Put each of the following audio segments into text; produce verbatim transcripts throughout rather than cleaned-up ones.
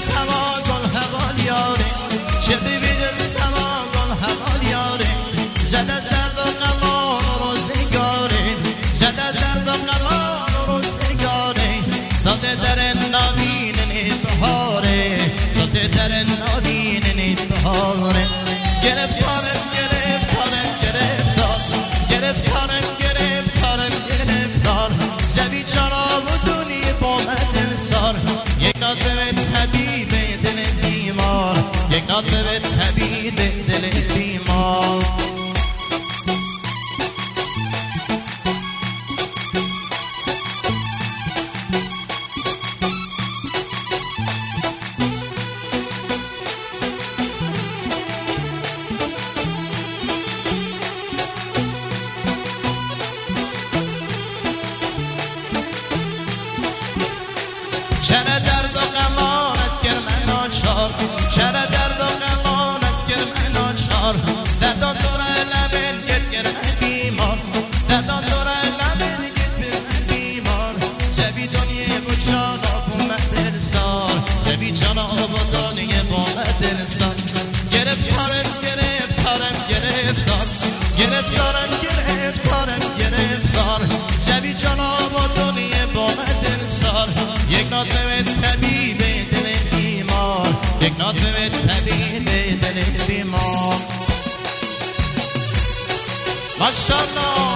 سما گل حوال یاره چه ببینم سما گل حوال یاره زد از درد و غمان و روزگاره زد از درد و غمان و روزگاره ساده در نابین بهاره ساده در نابین بهاره گرفتارم گرفتارم گرفتار گرفتارم گرفتارم گرفتار جوی جناب و دنیا با من سار یک ناطبه طبیب دل بیمار یک ناطبه طبیب دل بیمار چرا درد و غمان از گرم ناچار چرا درد و غمان از گرم ناچار دردان دور لبن گرد گرم بیمار دردان دور لبن گرد گرم بیمار جوی دنیا و جاناب و من سار جوی جاناب و دنیا با من سار گرفتارم گرفتارم گرفتار گرفتارم گرفتارم گرفتار جوی جاناب و دنیا با من سار یک ناطبه طبیب دل بیمار یک ناطبه طبیب دل بیمار ماشاءالله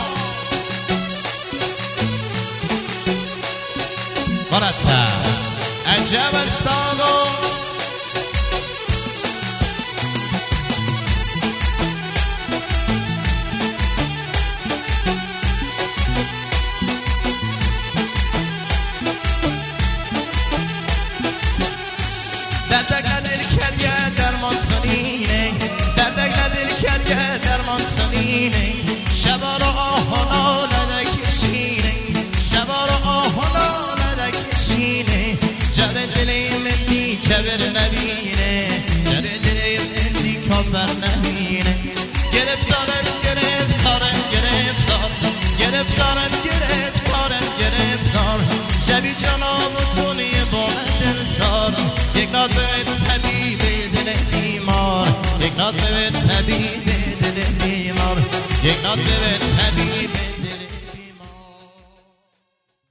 مرتب عجب الساقو شبا رو آهانا ندکشینه شبا رو آهانا ندکشینه جر دلی مندی کبر نبینه جر دلی مندی کبر نبینه گرفتارم گرفتارم گرفتار گرفتارم گرفتارم گرفتار شبی جناب و دنیا با من دل سار یک ناطبه طبیب دل بیمار یک ناطبه طبیب دل بیمار یک ناطبه طبیب